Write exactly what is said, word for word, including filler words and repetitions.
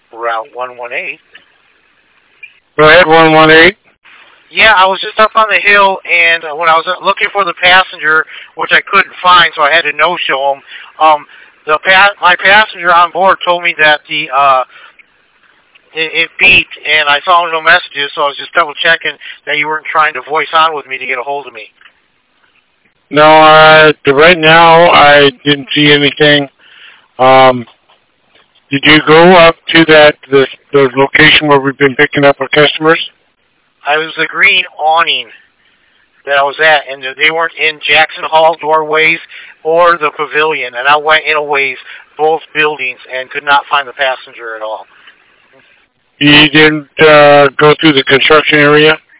Route one one eight. Go ahead, one one eight. Yeah, I was just up on the hill, and uh, when I was uh, looking for the passenger, which I couldn't find, so I had to no-show him. Um, the pa- my passenger on board told me that the uh, it, it beeped, and I saw no messages, so I was just double-checking that you weren't trying to voice on with me to get a hold of me. No, uh, right now I didn't see anything. Um, did you go up to that the, the location where we've been picking up our customers? I was the green awning that I was at, and they weren't in Jackson Hall doorways or the pavilion, and I went in a ways both buildings and could not find the passenger at all. You didn't uh, go through the construction area?